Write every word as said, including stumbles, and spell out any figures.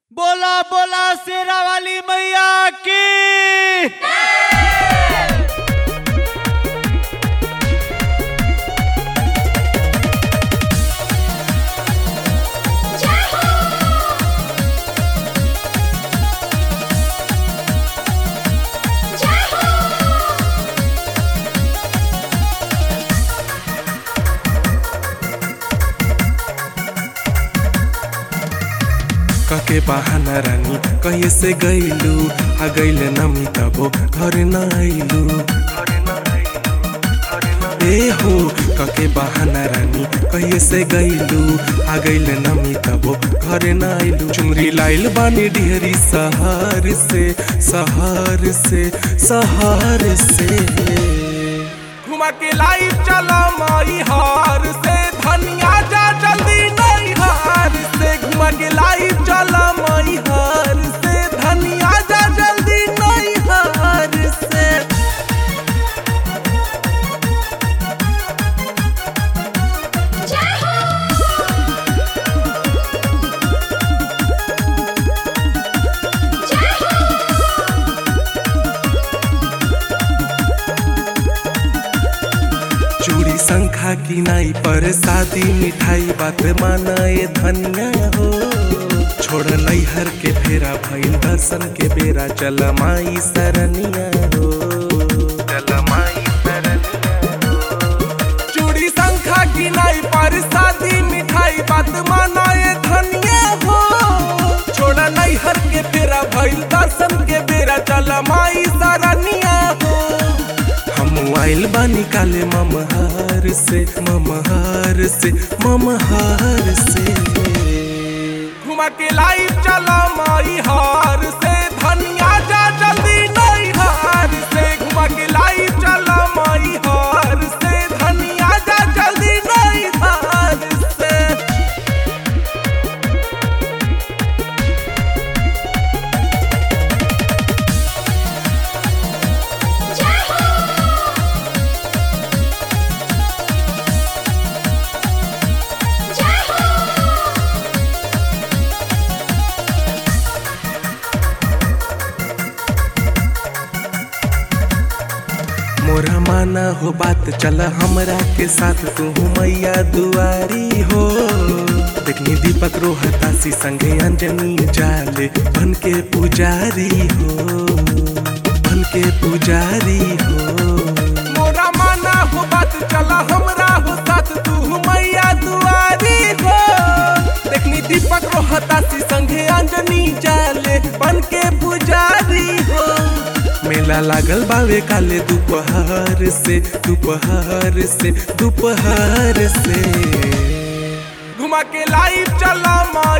बोला बोला शेरा वाली मैया की। कके बहाना रानी कहीं से गईलू आ गईल नमी तबो घर न आइलू। ए हो कके बहाना रानी कहीं से गईलू आ गईल नमी तबो घर न आइलू। चुनरी लाइल बानी डिहरी सहार से सहार से सहार से घुमा के लाइव चला माई हार से धनिया जा जल्दी नहीं हार से घुमा के लाइव चला माई हार से धनिया जा जल्दी नहीं हार से। चूड़ी शंखा की नाई पर शादी मिठाई बात मानाए धनिया हो। छोड़ नैहर के फेरा भइल दर्शन के बेरा चल माई सरनिया हो चल माई सरनिया हो। चूड़ी शंखा की नाई पर शादी मिठाई बात मानाए धनिया हो। छोड़ नैहर के फेरा भइल दर्शन के बेरा चल माई सरनिया हो। हम आइल बानी काले ममहार से ममहार से ममहार से घुमा के लाइव चला माई हार से धनिया जा जल्दी नहीं हार से घुमा के लाइव चला माई हार से धनिया जा जल्दी नहीं हार से। मोरा माना हो बात चल हमरा के साथ तू मैया दुआरी हो। देखनी दीपक रोहतासी संगे अंजनी जाले बन के पुजारी हो बन के पुजारी हो। मोरा माना हो बात चल हमरा हो साथ तू मैया दुआरी हो। देखनी दीपक रोहतासी संगे अंजनी जाले बन के पुजारी हो। मेला लागल बावे काले दोपहर से दोपहर से दोपहर से घुमा के लाइव चला माई